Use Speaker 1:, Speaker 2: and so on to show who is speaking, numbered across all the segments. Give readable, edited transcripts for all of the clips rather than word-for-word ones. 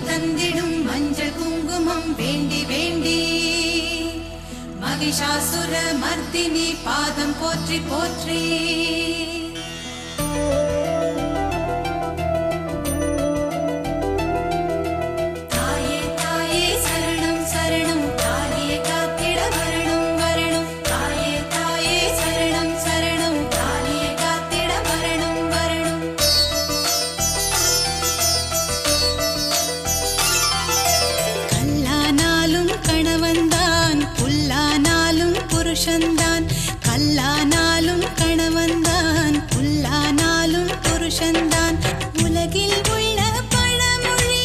Speaker 1: தந்திடும் மஞ்சள் குங்குமம் வேண்டி வேண்டி மகிஷாசுர மர்த்தினி பாதம் போற்றி போற்றி. கல்லானாலும் கணவன்தான் புல்லானாலும் புருஷன்தான் உலகில் உள்ள பழமொழி.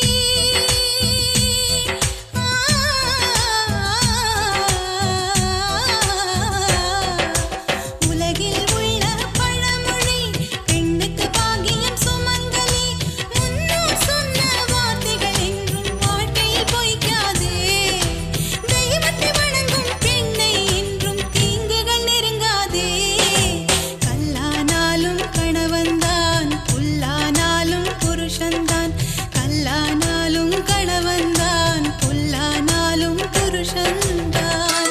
Speaker 1: உலகில் உள்ள பழமொழி பெண்ணுக்கு பாகியம் சுமங்கலி. முன்னோர் சொன்ன வார்த்தைகள் என்றும் வாழ்க்கையில் பொய்க்காதே. தெய்வத்தை வணங்கும் பெண்ணை என்றும் தீங்குகள் நெருங்காதே. கல்லானாலும் கணவன்தான் புல்லானாலும் புருஷன்தான் கல்லானாலும் கணவன்தான் புல்லானாலும் புருஷன்தான்.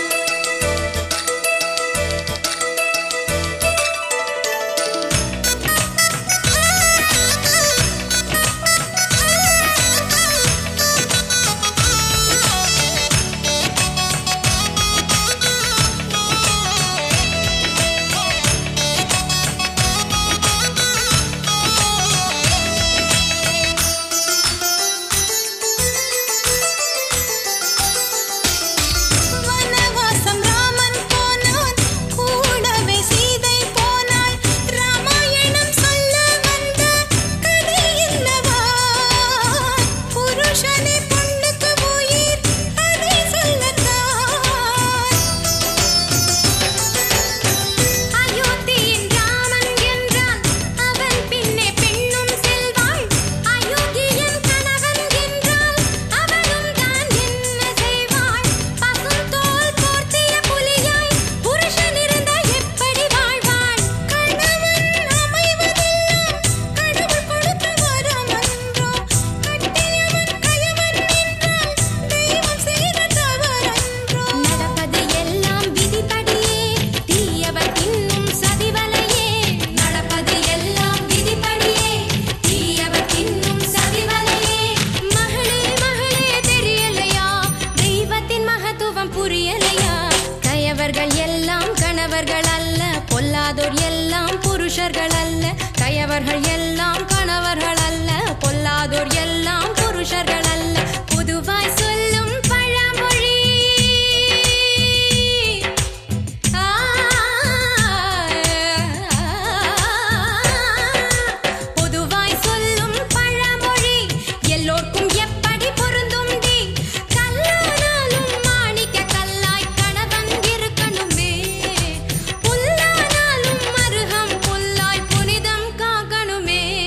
Speaker 1: வனவாசம் ராமன் போனான், கூடவே சீதை போனாள். ராமாயணம் சொல்ல வந்த கதை என்னவா? புருஷனே பொண்ணுக்கு உயிர், அதை சொல்லத்தான். அயோத்தியின் ராமன் என்றான், அவன் பின்னே பெண்ணும் செல்வாள். அயோக்கியன் கணவன் என்றால் அவளும் தான் என்ன செய்வாள்? பசுந்தோல் போர்த்திய புலியாய் புருஷன் இருந்தால் எப்படி வாழ்வாள்? கணவன் அமைவதெல்லாம் கடவுள் கொடுத்த வரம் அன்றோ? கட்டியவன் கயவன் என்றால் தெய்வம் செய்த தவறன்றோ? நடப்பது எல்லாம் விதிப்படியே, தீயவர் தின்னும் சதிவலையே. நடப்பது எல்லாம் விதிப்படியே, தீயவர் தின்னும் சதிவலையே. மகளே மகளே தெரியலையா? தெய்வத்தின் மகத்துவம் புரியலையா? கயவர்கள் எல்லாம் கணவர்கள் அல்ல, பொல்லாதோர் எல்லாம் புருஷர்கள் அல்ல. கயவர்கள் எல்லாம் கணவர்கள் அல்ல, பொல்லாதோர் எல்லாம் புருஷர்கள் அல்ல. பொதுவாய் சொல்லும் பழமொழி. பொதுவாய் சொல்லும் பழமொழி எல்லோர்க்கும் எப்படி பொருந்தும் டி? கல்லானாலும் மாணிக்க கல்லாய் கணவன் இருக்கணுமே. புல்லானாலும் மருகம் புல்லாய் புனிதம் காக்கணுமே.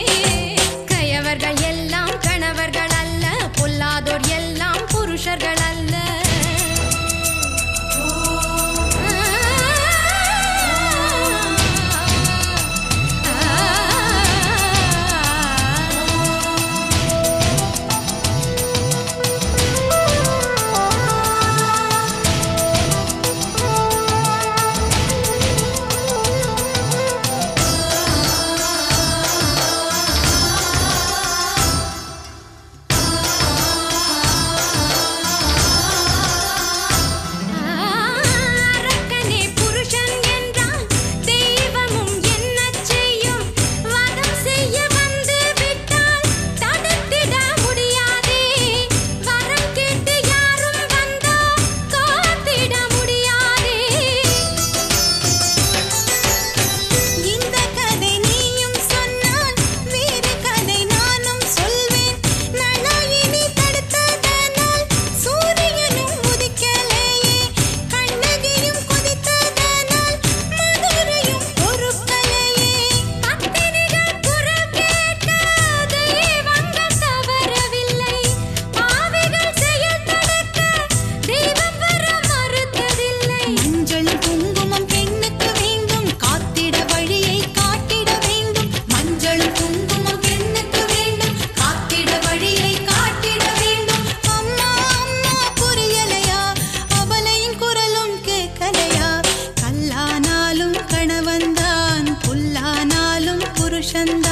Speaker 1: புருஷன்